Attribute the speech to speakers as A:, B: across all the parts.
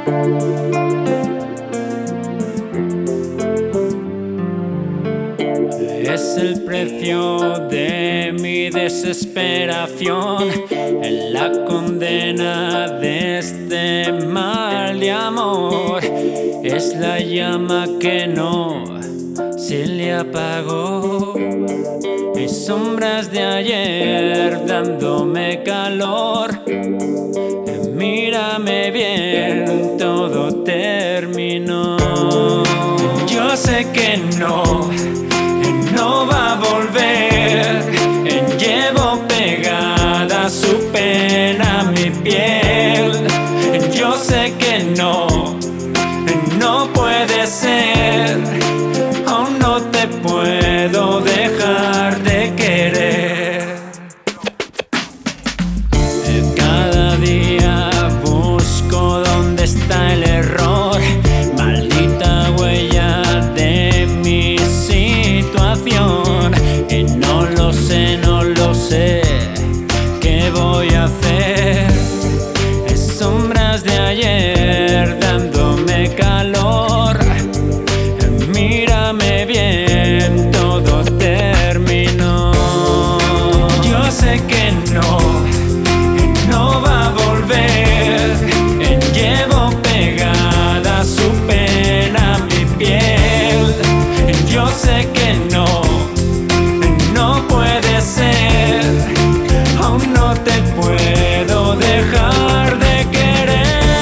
A: Es el precio de mi desesperación, en la condena de este mal de amor. Es la llama que no se le apagó, y sombras de ayer dándome calor. Mírame bien, todo terminó. Yo sé que no va a volver. Llevo pegada su pena a mi piel. Yo sé que no puede ser. Aún no te puedo dejar de querer. Cada día busco dónde está el error, maldita huella de mi situación. Y no lo sé, ¿qué voy a hacer? Es sombras de ayer dándome calor. Mírame bien, todo terminó. Yo sé que no va a volver. Llevo pegada su pena a mi piel. Yo sé que no puede ser. Aún no te puedo dejar de querer.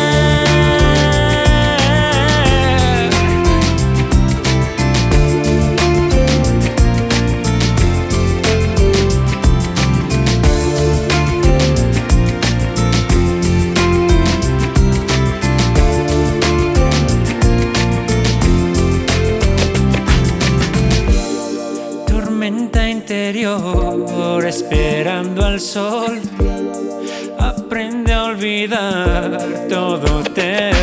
A: Tormenta interior esperando al sol. Aprende a olvidar, todo te